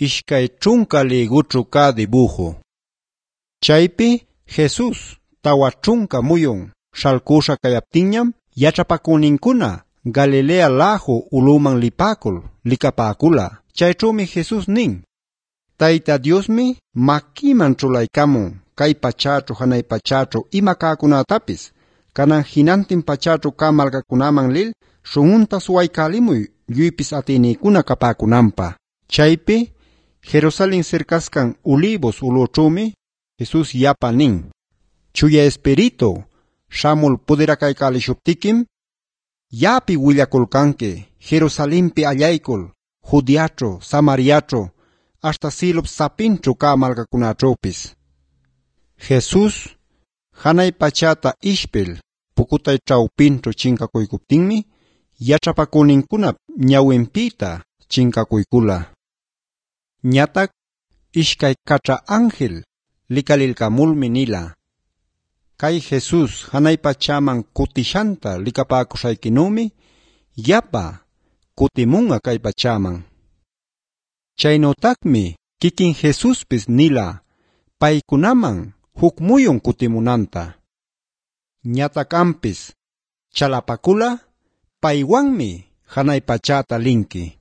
ishkay chunka liguchu ka dibujo. Chaypi Jesus tawa chunka muyun shalkusha kayaptiñam yachapakuninkuna Galilea lahu uluman lipakul likapakula. Chaychumi Jesus nin: Tayta Diosmi makiman chulaykamun kay pachachu hanay pachachu ima kakunatapis. Kanan hinantin pachachu ka malkakunaman lil shungunta suwaykalimuy lluypis atinikuna kapakunampa. Chaypi Jerusalén cercascan Olivos uluchumi Jesus yapa nin: Chuya Espiritu shamul pudirakaykallishuptikim yapi willakulkanki Jerusalempi allaykul Judeachu, Samariachu, hasta Silob sapinchu ka malkakunachupis. Jesus hanay pachata ishpil pukutay chawpinchu chinkakuykuptinmi yachapakuninkunap ñawinpita chinkakuykula. Ñatak ishkay kacha ángel likalilkamulmi nila: Kay Jesus hanay pachaman kutishanta likapakushaykinumi yapa kutimunga kay pachaman. Chaynotakmi kikin Jesuspis nila paykunaman hukmuyun kutimunanta. Ñatak ampis chalapakula paywanmi hanay pachata linki.